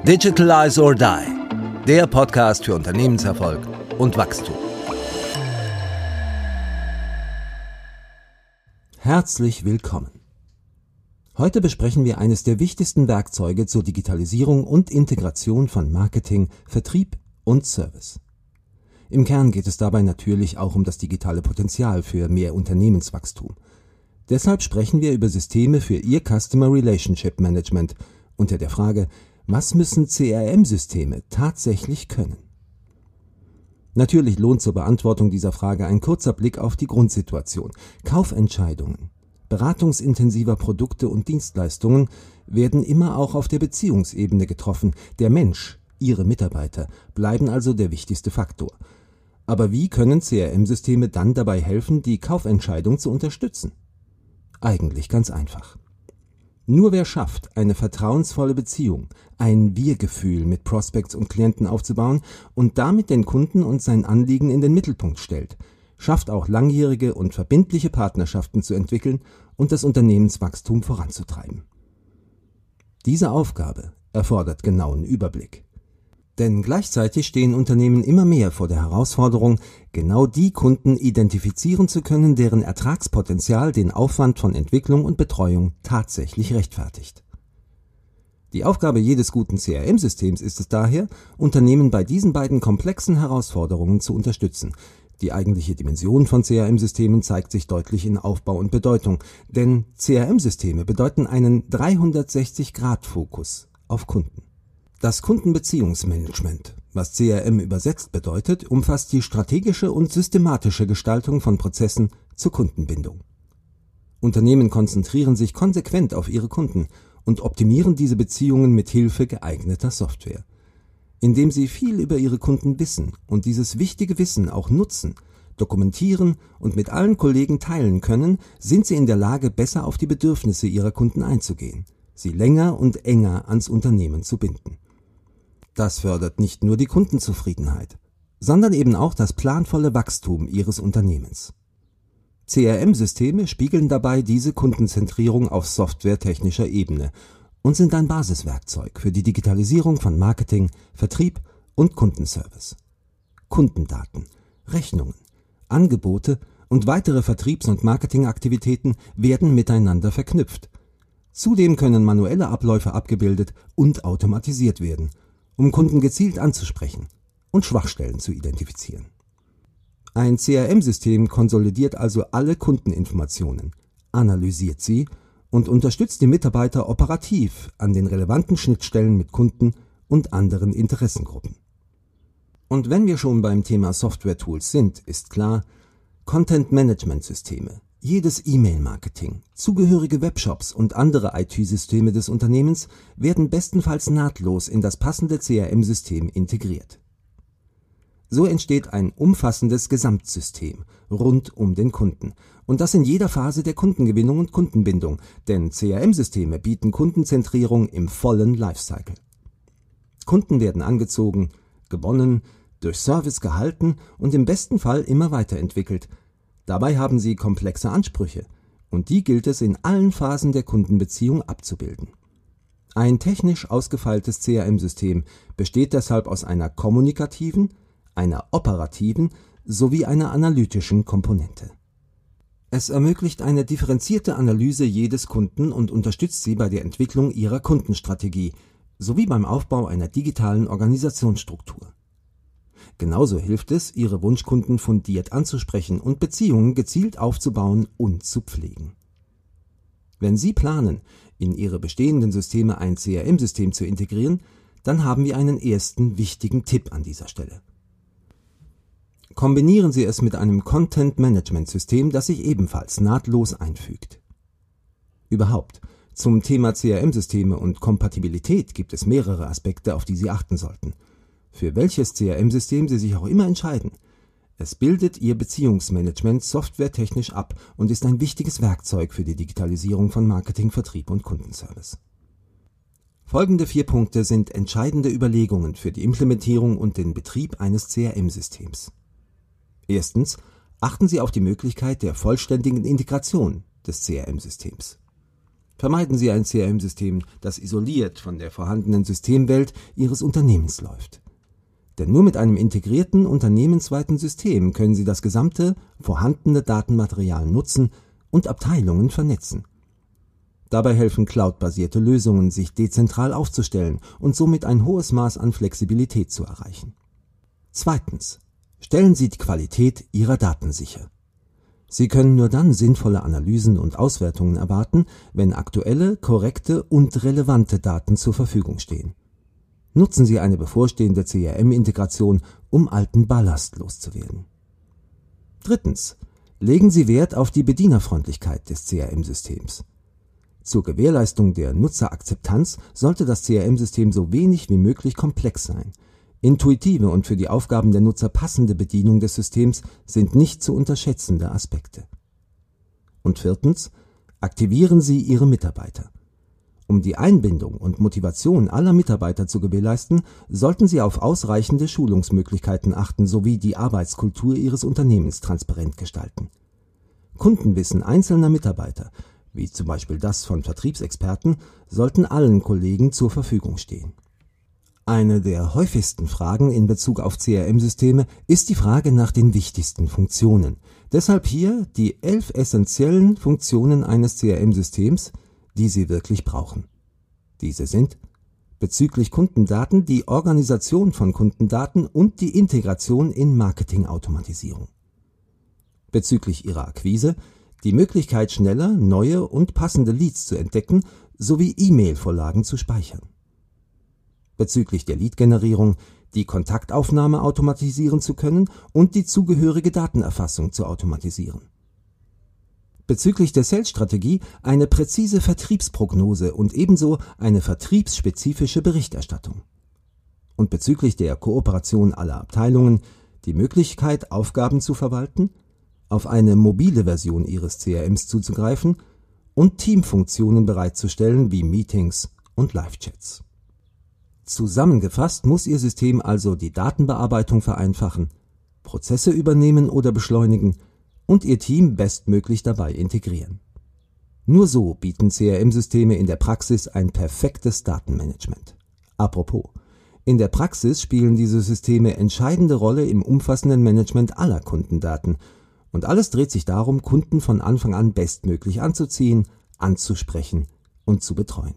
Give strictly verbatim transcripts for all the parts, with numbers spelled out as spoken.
Digitalize or Die, der Podcast für Unternehmenserfolg und Wachstum. Herzlich willkommen. Heute besprechen wir eines der wichtigsten Werkzeuge zur Digitalisierung und Integration von Marketing, Vertrieb und Service. Im Kern geht es dabei natürlich auch um das digitale Potenzial für mehr Unternehmenswachstum. Deshalb sprechen wir über Systeme für Ihr Customer Relationship Management unter der Frage, was müssen C R M-Systeme tatsächlich können? Natürlich lohnt zur Beantwortung dieser Frage ein kurzer Blick auf die Grundsituation. Kaufentscheidungen, beratungsintensiver Produkte und Dienstleistungen werden immer auch auf der Beziehungsebene getroffen. Der Mensch, Ihre Mitarbeiter, bleiben also der wichtigste Faktor. Aber wie können C R M-Systeme dann dabei helfen, die Kaufentscheidung zu unterstützen? Eigentlich ganz einfach. Nur wer schafft, eine vertrauensvolle Beziehung, ein Wir-Gefühl mit Prospects und Klienten aufzubauen und damit den Kunden und sein Anliegen in den Mittelpunkt stellt, schafft auch langjährige und verbindliche Partnerschaften zu entwickeln und das Unternehmenswachstum voranzutreiben. Diese Aufgabe erfordert genauen Überblick. Denn gleichzeitig stehen Unternehmen immer mehr vor der Herausforderung, genau die Kunden identifizieren zu können, deren Ertragspotenzial den Aufwand von Entwicklung und Betreuung tatsächlich rechtfertigt. Die Aufgabe jedes guten C R M-Systems ist es daher, Unternehmen bei diesen beiden komplexen Herausforderungen zu unterstützen. Die eigentliche Dimension von C R M-Systemen zeigt sich deutlich in Aufbau und Bedeutung, denn C R M-Systeme bedeuten einen dreihundertsechzig Grad Fokus auf Kunden. Das Kundenbeziehungsmanagement, was C R M übersetzt bedeutet, umfasst die strategische und systematische Gestaltung von Prozessen zur Kundenbindung. Unternehmen konzentrieren sich konsequent auf ihre Kunden und optimieren diese Beziehungen mit Hilfe geeigneter Software. Indem sie viel über ihre Kunden wissen und dieses wichtige Wissen auch nutzen, dokumentieren und mit allen Kollegen teilen können, sind sie in der Lage, besser auf die Bedürfnisse ihrer Kunden einzugehen, sie länger und enger ans Unternehmen zu binden. Das fördert nicht nur die Kundenzufriedenheit, sondern eben auch das planvolle Wachstum Ihres Unternehmens. C R M-Systeme spiegeln dabei diese Kundenzentrierung auf softwaretechnischer Ebene und sind ein Basiswerkzeug für die Digitalisierung von Marketing, Vertrieb und Kundenservice. Kundendaten, Rechnungen, Angebote und weitere Vertriebs- und Marketingaktivitäten werden miteinander verknüpft. Zudem können manuelle Abläufe abgebildet und automatisiert werden, um Kunden gezielt anzusprechen und Schwachstellen zu identifizieren. Ein C R M-System konsolidiert also alle Kundeninformationen, analysiert sie und unterstützt die Mitarbeiter operativ an den relevanten Schnittstellen mit Kunden und anderen Interessengruppen. Und wenn wir schon beim Thema Software-Tools sind, ist klar, Content-Management-Systeme, jedes E-Mail-Marketing, zugehörige Webshops und andere I T-Systeme des Unternehmens werden bestenfalls nahtlos in das passende C R M-System integriert. So entsteht ein umfassendes Gesamtsystem rund um den Kunden und das in jeder Phase der Kundengewinnung und Kundenbindung, denn C R M-Systeme bieten Kundenzentrierung im vollen Lifecycle. Kunden werden angezogen, gewonnen, durch Service gehalten und im besten Fall immer weiterentwickelt. Dabei haben sie komplexe Ansprüche und die gilt es in allen Phasen der Kundenbeziehung abzubilden. Ein technisch ausgefeiltes C R M-System besteht deshalb aus einer kommunikativen, einer operativen sowie einer analytischen Komponente. Es ermöglicht eine differenzierte Analyse jedes Kunden und unterstützt sie bei der Entwicklung ihrer Kundenstrategie sowie beim Aufbau einer digitalen Organisationsstruktur. Genauso hilft es, Ihre Wunschkunden fundiert anzusprechen und Beziehungen gezielt aufzubauen und zu pflegen. Wenn Sie planen, in Ihre bestehenden Systeme ein C R M-System zu integrieren, dann haben wir einen ersten wichtigen Tipp an dieser Stelle. Kombinieren Sie es mit einem Content-Management-System, das sich ebenfalls nahtlos einfügt. Überhaupt, zum Thema C R M-Systeme und Kompatibilität gibt es mehrere Aspekte, auf die Sie achten sollten. Für welches C R M-System Sie sich auch immer entscheiden. Es bildet Ihr Beziehungsmanagement softwaretechnisch ab und ist ein wichtiges Werkzeug für die Digitalisierung von Marketing, Vertrieb und Kundenservice. Folgende vier Punkte sind entscheidende Überlegungen für die Implementierung und den Betrieb eines C R M-Systems. Erstens, achten Sie auf die Möglichkeit der vollständigen Integration des C R M-Systems. Vermeiden Sie ein C R M-System, das isoliert von der vorhandenen Systemwelt Ihres Unternehmens läuft. Denn nur mit einem integrierten, unternehmensweiten System können Sie das gesamte, vorhandene Datenmaterial nutzen und Abteilungen vernetzen. Dabei helfen cloudbasierte Lösungen, sich dezentral aufzustellen und somit ein hohes Maß an Flexibilität zu erreichen. Zweitens. Stellen Sie die Qualität Ihrer Daten sicher. Sie können nur dann sinnvolle Analysen und Auswertungen erwarten, wenn aktuelle, korrekte und relevante Daten zur Verfügung stehen. Nutzen Sie eine bevorstehende C R M-Integration, um alten Ballast loszuwerden. Drittens. Legen Sie Wert auf die Bedienerfreundlichkeit des C R M-Systems. Zur Gewährleistung der Nutzerakzeptanz sollte das C R M-System so wenig wie möglich komplex sein. Intuitive und für die Aufgaben der Nutzer passende Bedienung des Systems sind nicht zu unterschätzende Aspekte. Und viertens. Aktivieren Sie Ihre Mitarbeiter. Um die Einbindung und Motivation aller Mitarbeiter zu gewährleisten, sollten Sie auf ausreichende Schulungsmöglichkeiten achten sowie die Arbeitskultur Ihres Unternehmens transparent gestalten. Kundenwissen einzelner Mitarbeiter, wie zum Beispiel das von Vertriebsexperten, sollten allen Kollegen zur Verfügung stehen. Eine der häufigsten Fragen in Bezug auf C R M-Systeme ist die Frage nach den wichtigsten Funktionen. Deshalb hier die elf essentiellen Funktionen eines C R M-Systems, die Sie wirklich brauchen. Diese sind: bezüglich Kundendaten die Organisation von Kundendaten und die Integration in Marketingautomatisierung. Bezüglich Ihrer Akquise die Möglichkeit, schneller neue und passende Leads zu entdecken sowie E-Mail-Vorlagen zu speichern. Bezüglich der Lead-Generierung die Kontaktaufnahme automatisieren zu können und die zugehörige Datenerfassung zu automatisieren. Bezüglich der Sales-Strategie eine präzise Vertriebsprognose und ebenso eine vertriebsspezifische Berichterstattung. Und bezüglich der Kooperation aller Abteilungen die Möglichkeit, Aufgaben zu verwalten, auf eine mobile Version Ihres C R Ms zuzugreifen und Teamfunktionen bereitzustellen wie Meetings und Live-Chats. Zusammengefasst muss Ihr System also die Datenbearbeitung vereinfachen, Prozesse übernehmen oder beschleunigen und Ihr Team bestmöglich dabei integrieren. Nur so bieten C R M-Systeme in der Praxis ein perfektes Datenmanagement. Apropos, in der Praxis spielen diese Systeme entscheidende Rolle im umfassenden Management aller Kundendaten und alles dreht sich darum, Kunden von Anfang an bestmöglich anzuziehen, anzusprechen und zu betreuen.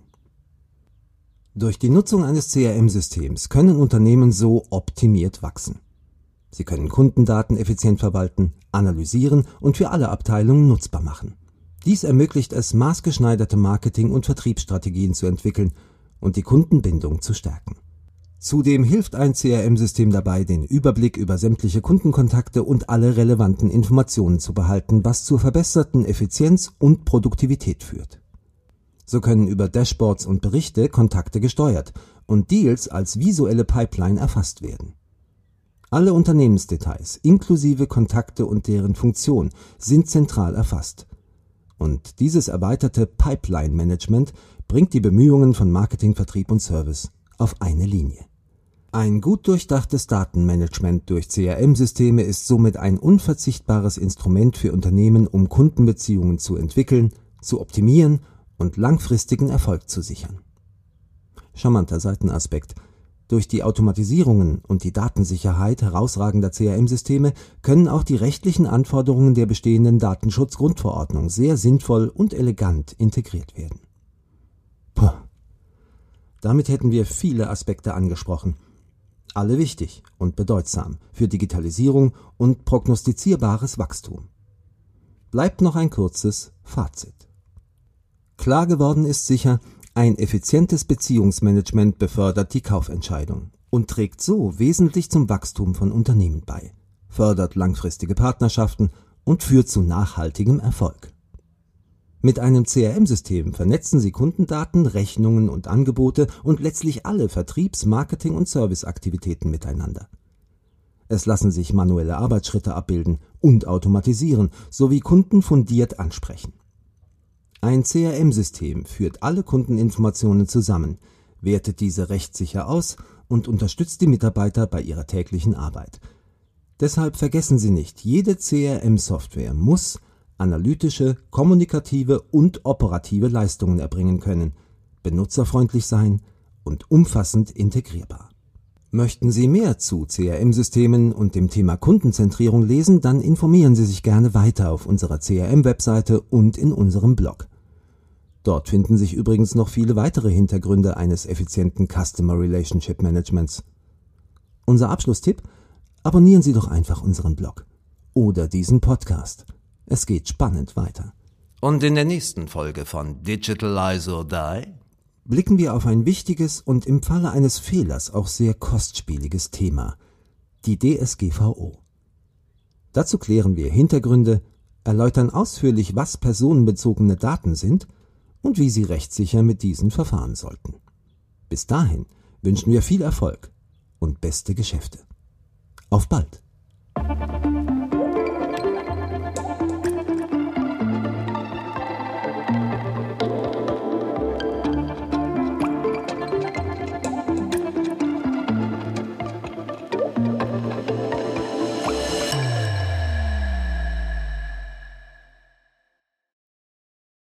Durch die Nutzung eines C R M-Systems können Unternehmen so optimiert wachsen. Sie können Kundendaten effizient verwalten, analysieren und für alle Abteilungen nutzbar machen. Dies ermöglicht es, maßgeschneiderte Marketing- und Vertriebsstrategien zu entwickeln und die Kundenbindung zu stärken. Zudem hilft ein C R M-System dabei, den Überblick über sämtliche Kundenkontakte und alle relevanten Informationen zu behalten, was zur verbesserten Effizienz und Produktivität führt. So können über Dashboards und Berichte Kontakte gesteuert und Deals als visuelle Pipeline erfasst werden. Alle Unternehmensdetails, inklusive Kontakte und deren Funktion, sind zentral erfasst. Und dieses erweiterte Pipeline-Management bringt die Bemühungen von Marketing, Vertrieb und Service auf eine Linie. Ein gut durchdachtes Datenmanagement durch C R M-Systeme ist somit ein unverzichtbares Instrument für Unternehmen, um Kundenbeziehungen zu entwickeln, zu optimieren und langfristigen Erfolg zu sichern. Charmanter Seitenaspekt: Durch die Automatisierungen und die Datensicherheit herausragender C R M-Systeme können auch die rechtlichen Anforderungen der bestehenden Datenschutzgrundverordnung sehr sinnvoll und elegant integriert werden. Puh. Damit hätten wir viele Aspekte angesprochen. Alle wichtig und bedeutsam für Digitalisierung und prognostizierbares Wachstum. Bleibt noch ein kurzes Fazit. Klar geworden ist sicher, ein effizientes Beziehungsmanagement befördert die Kaufentscheidung und trägt so wesentlich zum Wachstum von Unternehmen bei, fördert langfristige Partnerschaften und führt zu nachhaltigem Erfolg. Mit einem C R M-System vernetzen Sie Kundendaten, Rechnungen und Angebote und letztlich alle Vertriebs-, Marketing- und Serviceaktivitäten miteinander. Es lassen sich manuelle Arbeitsschritte abbilden und automatisieren, sowie Kunden fundiert ansprechen. Ein C R M-System führt alle Kundeninformationen zusammen, wertet diese rechtssicher aus und unterstützt die Mitarbeiter bei ihrer täglichen Arbeit. Deshalb vergessen Sie nicht, jede C R M-Software muss analytische, kommunikative und operative Leistungen erbringen können, benutzerfreundlich sein und umfassend integrierbar. Möchten Sie mehr zu C R M-Systemen und dem Thema Kundenzentrierung lesen, dann informieren Sie sich gerne weiter auf unserer C R M-Webseite und in unserem Blog. Dort finden sich übrigens noch viele weitere Hintergründe eines effizienten Customer Relationship Managements. Unser Abschlusstipp: Abonnieren Sie doch einfach unseren Blog oder diesen Podcast. Es geht spannend weiter. Und in der nächsten Folge von Digitalize or Die blicken wir auf ein wichtiges und im Falle eines Fehlers auch sehr kostspieliges Thema, die D S G V O. Dazu klären wir Hintergründe, erläutern ausführlich, was personenbezogene Daten sind und wie Sie rechtssicher mit diesen verfahren sollten. Bis dahin wünschen wir viel Erfolg und beste Geschäfte. Auf bald!